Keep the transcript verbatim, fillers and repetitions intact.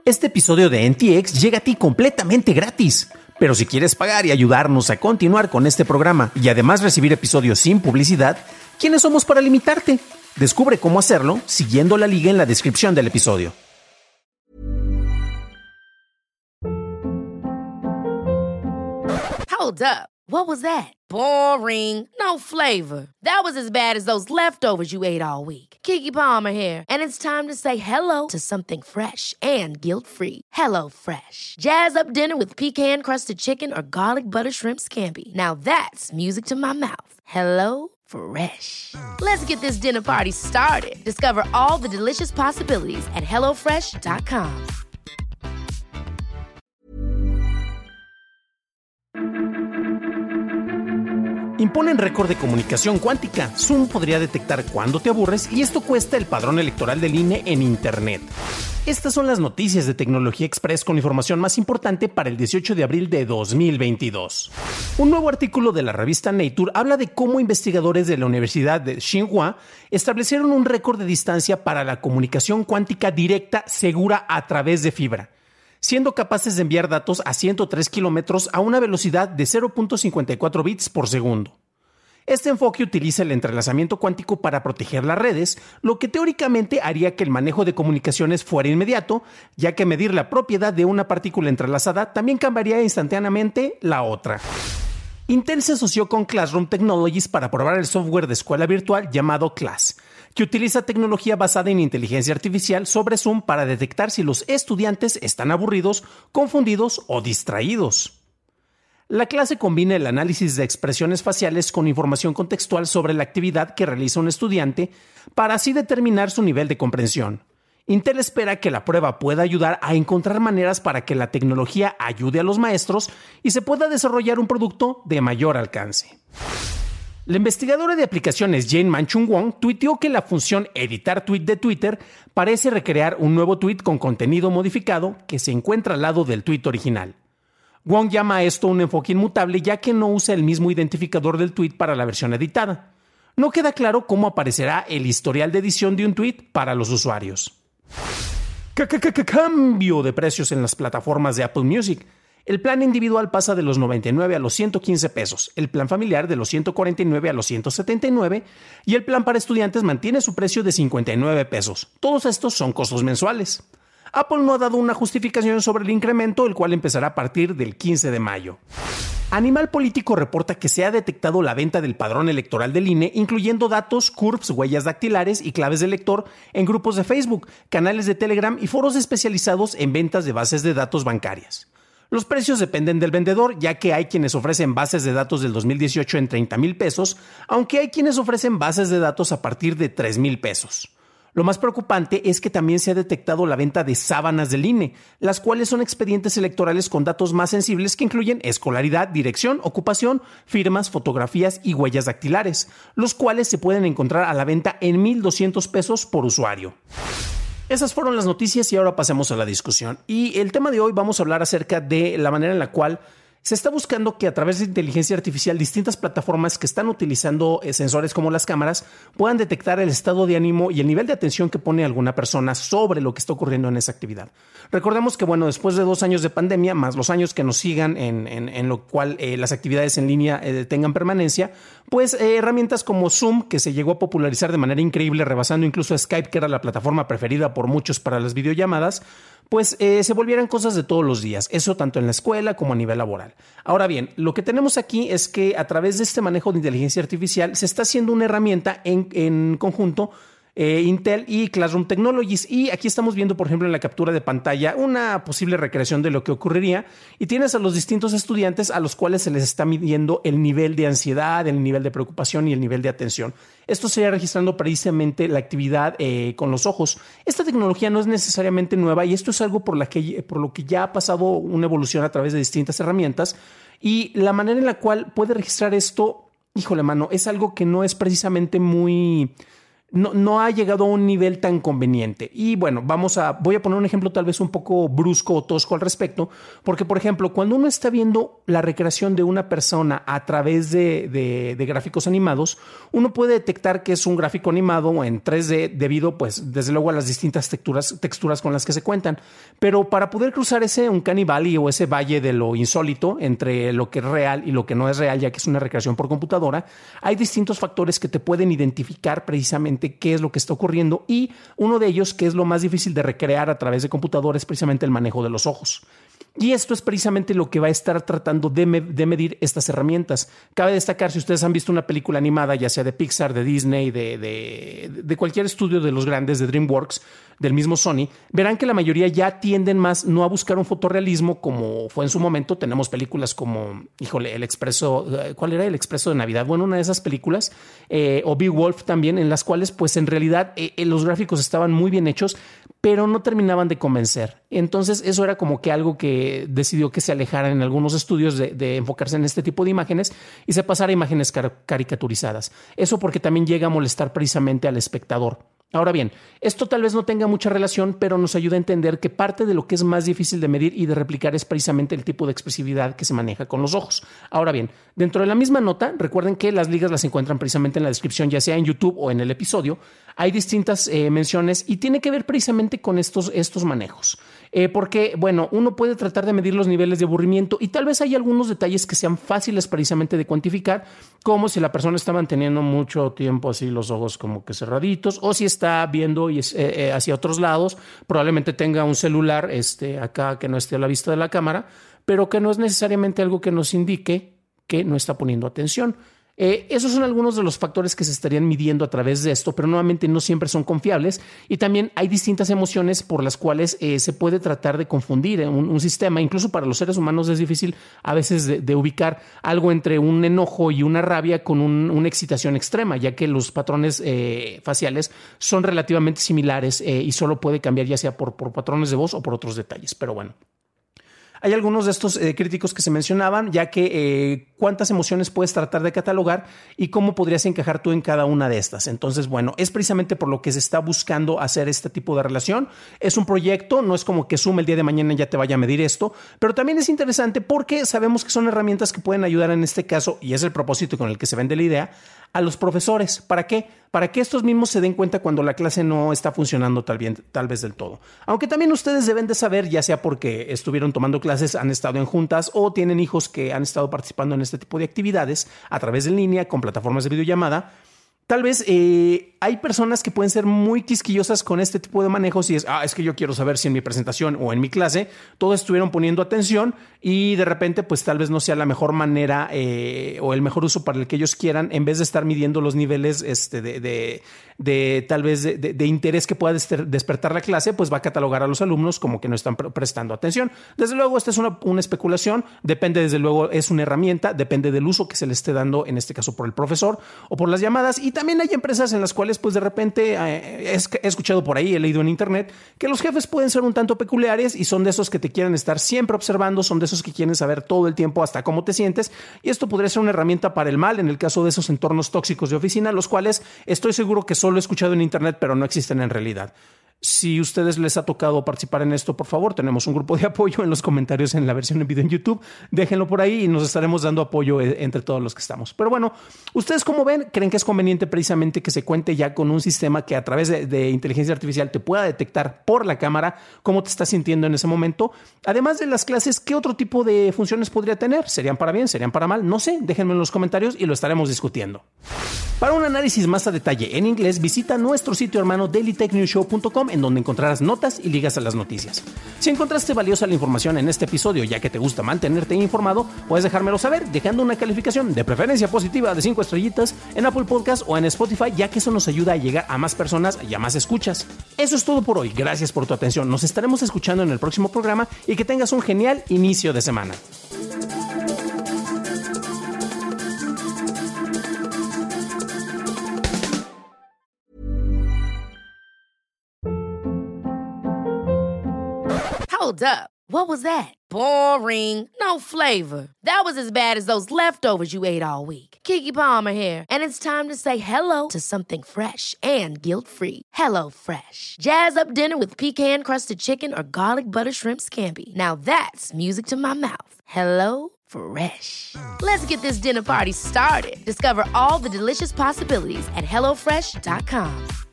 Este episodio de N T X llega a ti completamente gratis. Pero si quieres pagar y ayudarnos a continuar con este programa y además recibir episodios sin publicidad, ¿quiénes somos para limitarte? Descubre cómo hacerlo siguiendo la liga en la descripción del episodio. Hold up. What was that? Boring. No flavor. That was as bad as those leftovers you ate all week. Keke Palmer here, and it's time to say hello to something fresh and guilt-free. Hello Fresh. Jazz up dinner with pecan-crusted chicken or garlic butter shrimp scampi. Now that's music to my mouth. Hello Fresh. Let's get this dinner party started. Discover all the delicious possibilities at hello fresh dot com. Imponen récord de comunicación cuántica. Zoom podría detectar cuándo te aburres y esto cuesta el padrón electoral del I N E en Internet. Estas son las noticias de Tecnología Express con información más importante para el dieciocho de abril de dos mil veintidós. Un nuevo artículo de la revista Nature habla de cómo investigadores de la Universidad de Tsinghua establecieron un récord de distancia para la comunicación cuántica directa segura a través de fibra, siendo capaces de enviar datos a ciento tres kilómetros a una velocidad de cero punto cincuenta y cuatro bits por segundo. Este enfoque utiliza el entrelazamiento cuántico para proteger las redes, lo que teóricamente haría que el manejo de comunicaciones fuera inmediato, ya que medir la propiedad de una partícula entrelazada también cambiaría instantáneamente la otra. Intel se asoció con Classroom Technologies para probar el software de escuela virtual llamado Class, que utiliza tecnología basada en inteligencia artificial sobre Zoom para detectar si los estudiantes están aburridos, confundidos o distraídos. La clase combina el análisis de expresiones faciales con información contextual sobre la actividad que realiza un estudiante para así determinar su nivel de comprensión. Intel espera que la prueba pueda ayudar a encontrar maneras para que la tecnología ayude a los maestros y se pueda desarrollar un producto de mayor alcance. La investigadora de aplicaciones Jane Manchung Wong tuiteó que la función editar tweet de Twitter parece recrear un nuevo tweet con contenido modificado que se encuentra al lado del tweet original. Wong llama a esto un enfoque inmutable ya que no usa el mismo identificador del tweet para la versión editada. No queda claro cómo aparecerá el historial de edición de un tweet para los usuarios. Cambio de precios en las plataformas de Apple Music. El plan individual pasa de los noventa y nueve a los ciento quince pesos, el plan familiar de los ciento cuarenta y nueve a los ciento setenta y nueve y el plan para estudiantes mantiene su precio de cincuenta y nueve pesos. Todos estos son costos mensuales. Apple no ha dado una justificación sobre el incremento, el cual empezará a partir del quince de mayo. Animal Político reporta que se ha detectado la venta del padrón electoral del I N E, incluyendo datos, C U R Ps, huellas dactilares y claves de lector en grupos de Facebook, canales de Telegram y foros especializados en ventas de bases de datos bancarias. Los precios dependen del vendedor, ya que hay quienes ofrecen bases de datos del dos mil dieciocho en treinta mil pesos, aunque hay quienes ofrecen bases de datos a partir de tres mil pesos. Lo más preocupante es que también se ha detectado la venta de sábanas del I N E, las cuales son expedientes electorales con datos más sensibles que incluyen escolaridad, dirección, ocupación, firmas, fotografías y huellas dactilares, los cuales se pueden encontrar a la venta en mil doscientos pesos por usuario. Esas fueron las noticias y ahora pasemos a la discusión. Y el tema de hoy vamos a hablar acerca de la manera en la cual se está buscando que a través de inteligencia artificial distintas plataformas que están utilizando sensores como las cámaras puedan detectar el estado de ánimo y el nivel de atención que pone alguna persona sobre lo que está ocurriendo en esa actividad. Recordemos que, bueno, después de dos años de pandemia, más los años que nos sigan en, en, en lo cual eh, las actividades en línea eh, tengan permanencia, pues eh, herramientas como Zoom, que se llegó a popularizar de manera increíble, rebasando incluso a Skype, que era la plataforma preferida por muchos para las videollamadas, pues eh, se volvieran cosas de todos los días, eso tanto en la escuela como a nivel laboral. Ahora bien, lo que tenemos aquí es que a través de este manejo de inteligencia artificial se está haciendo una herramienta en, en conjunto eh, Intel y Classroom Technologies. Y aquí estamos viendo, por ejemplo, en la captura de pantalla una posible recreación de lo que ocurriría y tienes a los distintos estudiantes a los cuales se les está midiendo el nivel de ansiedad, el nivel de preocupación y el nivel de atención. Esto sería registrando precisamente la actividad eh, con los ojos. Esta tecnología no es necesariamente nueva y esto es algo por, la que, por lo que ya ha pasado una evolución a través de distintas herramientas, y la manera en la cual puede registrar esto, híjole mano, es algo que no es precisamente muy... no, no ha llegado a un nivel tan conveniente. Y bueno, vamos a, voy a poner un ejemplo tal vez un poco brusco o tosco al respecto, porque por ejemplo, cuando uno está viendo la recreación de una persona a través de, de, de gráficos animados, uno puede detectar que es un gráfico animado en tres D debido, pues, desde luego a las distintas texturas, texturas con las que se cuentan. Pero para poder cruzar ese Uncanny Valley o ese valle de lo insólito entre lo que es real y lo que no es real, ya que es una recreación por computadora, hay distintos factores que te pueden identificar precisamente qué es lo que está ocurriendo, y uno de ellos, que es lo más difícil de recrear a través de computadora, es precisamente el manejo de los ojos. Y esto es precisamente lo que va a estar tratando de, me- de medir estas herramientas. Cabe destacar, si ustedes han visto una película animada, ya sea de Pixar, de Disney, de, de, de cualquier estudio de los grandes, de DreamWorks, del mismo Sony, verán que la mayoría ya tienden más no a buscar un fotorrealismo como fue en su momento. Tenemos películas como, híjole, El Expreso, ¿cuál era? El Expreso de Navidad. Bueno, una de esas películas, eh, o Beowulf también, en las cuales pues en realidad eh, los gráficos estaban muy bien hechos, pero no terminaban de convencer. Entonces eso era como que algo que decidió que se alejaran en algunos estudios de, de enfocarse en este tipo de imágenes y se pasara a imágenes car- caricaturizadas. Eso porque también llega a molestar precisamente al espectador. Ahora bien, esto tal vez no tenga mucha relación, pero nos ayuda a entender que parte de lo que es más difícil de medir y de replicar es precisamente el tipo de expresividad que se maneja con los ojos. Ahora bien, dentro de la misma nota, recuerden que las ligas las encuentran precisamente en la descripción, ya sea en YouTube o en el episodio. Hay distintas eh, menciones y tiene que ver precisamente con estos, estos manejos. Eh, porque, bueno, uno puede tratar de medir los niveles de aburrimiento y tal vez hay algunos detalles que sean fáciles precisamente de cuantificar, como si la persona está manteniendo mucho tiempo así los ojos como que cerraditos, o si está viendo y es, eh, eh, hacia otros lados, probablemente tenga un celular este, acá que no esté a la vista de la cámara, pero que no es necesariamente algo que nos indique que no está poniendo atención. Eh, esos son algunos de los factores que se estarían midiendo a través de esto, pero nuevamente no siempre son confiables, y también hay distintas emociones por las cuales eh, se puede tratar de confundir un, un sistema. Incluso para los seres humanos es difícil a veces de, de ubicar algo entre un enojo y una rabia con un, una excitación extrema, ya que los patrones eh, faciales son relativamente similares eh, y solo puede cambiar ya sea por, por patrones de voz o por otros detalles. Pero bueno, hay algunos de estos eh, críticos que se mencionaban, ya que eh, cuántas emociones puedes tratar de catalogar y cómo podrías encajar tú en cada una de estas. Entonces, bueno, es precisamente por lo que se está buscando hacer este tipo de relación. Es un proyecto, no es como que Zoom el día de mañana ya te vaya a medir esto, pero también es interesante porque sabemos que son herramientas que pueden ayudar en este caso, y es el propósito con el que se vende la idea, a los profesores. ¿Para qué? Para que estos mismos se den cuenta cuando la clase no está funcionando tal, bien, tal vez del todo. Aunque también ustedes deben de saber, ya sea porque estuvieron tomando clases, han estado en juntas o tienen hijos que han estado participando en este tipo de actividades a través de línea con plataformas de videollamada. Tal vez eh, hay personas que pueden ser muy quisquillosas con este tipo de manejos y es, ah, es que yo quiero saber si en mi presentación o en mi clase todos estuvieron poniendo atención, y de repente pues tal vez no sea la mejor manera eh, o el mejor uso para el que ellos quieran, en vez de estar midiendo los niveles este, de, de, de tal vez de, de, de interés que pueda despertar la clase, pues va a catalogar a los alumnos como que no están prestando atención. Desde luego, esta es una, una especulación, depende, desde luego, es una herramienta, depende del uso que se le esté dando, en este caso por el profesor o por las llamadas. Y también hay empresas en las cuales pues de repente eh, he escuchado por ahí, he leído en internet, que los jefes pueden ser un tanto peculiares y son de esos que te quieren estar siempre observando, son de esos que quieren saber todo el tiempo hasta cómo te sientes, y esto podría ser una herramienta para el mal en el caso de esos entornos tóxicos de oficina, los cuales estoy seguro que solo he escuchado en internet, pero no existen en realidad. Si a ustedes les ha tocado participar en esto, por favor, tenemos un grupo de apoyo en los comentarios en la versión en video en YouTube. Déjenlo por ahí y nos estaremos dando apoyo entre todos los que estamos. Pero bueno, ¿ustedes cómo ven? ¿Creen que es conveniente precisamente que se cuente ya con un sistema que a través de, de inteligencia artificial te pueda detectar por la cámara cómo te estás sintiendo en ese momento? Además de las clases, ¿qué otro tipo de funciones podría tener? ¿Serían para bien? ¿Serían para mal? No sé, déjenme en los comentarios y lo estaremos discutiendo. Para un análisis más a detalle en inglés, visita nuestro sitio hermano daily tech news show punto com, en donde encontrarás notas y ligas a las noticias. Si encontraste valiosa la información en este episodio, ya que te gusta mantenerte informado, puedes dejármelo saber dejando una calificación de preferencia positiva de cinco estrellitas en Apple Podcast o en Spotify, ya que eso nos ayuda a llegar a más personas y a más escuchas. Eso es todo por hoy. Gracias por tu atención. Nos estaremos escuchando en el próximo programa y que tengas un genial inicio de semana. Hold up. What was that? Boring. No flavor. That was as bad as those leftovers you ate all week. Keke Palmer here, and it's time to say hello to something fresh and guilt-free. Hello Fresh. Jazz up dinner with pecan-crusted chicken or garlic butter shrimp scampi. Now that's music to my mouth. Hello Fresh. Let's get this dinner party started. Discover all the delicious possibilities at hello fresh dot com.